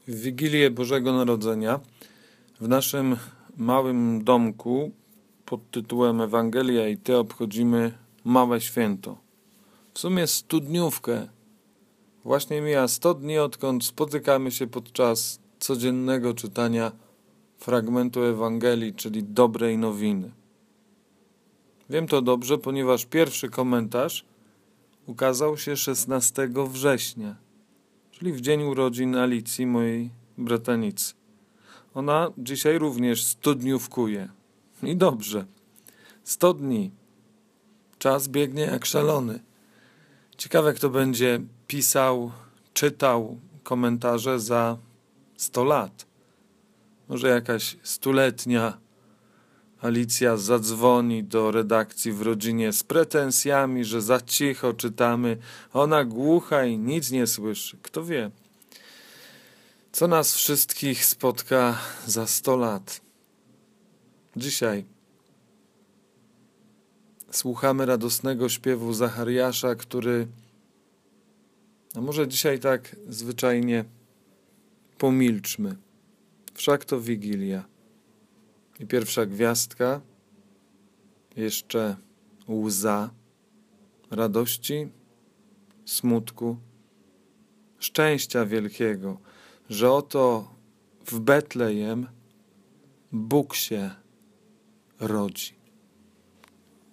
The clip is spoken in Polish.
W Wigilię Bożego Narodzenia w naszym małym domku pod tytułem Ewangelia i Ty obchodzimy małe święto. W sumie studniówkę. Właśnie mija 100 dni, odkąd spotykamy się podczas codziennego czytania fragmentu Ewangelii, czyli dobrej nowiny. Wiem to dobrze, ponieważ pierwszy komentarz ukazał się 16 września, czyli w dzień urodzin Alicji, mojej bratanicy. Ona dzisiaj również studniówkuje. I dobrze. 100 dni. Czas biegnie jak szalony. Ciekawe, kto będzie pisał, czytał komentarze za 100 lat. Może jakaś 100-letnia Alicja zadzwoni do redakcji w rodzinie z pretensjami, że za cicho czytamy. Ona głucha i nic nie słyszy. Kto wie, co nas wszystkich spotka za 100 lat. Dzisiaj słuchamy radosnego śpiewu Zachariasza, który, a może dzisiaj tak zwyczajnie pomilczmy. Wszak to Wigilia. I pierwsza gwiazdka, jeszcze łza radości, smutku, szczęścia wielkiego, że oto w Betlejem Bóg się rodzi.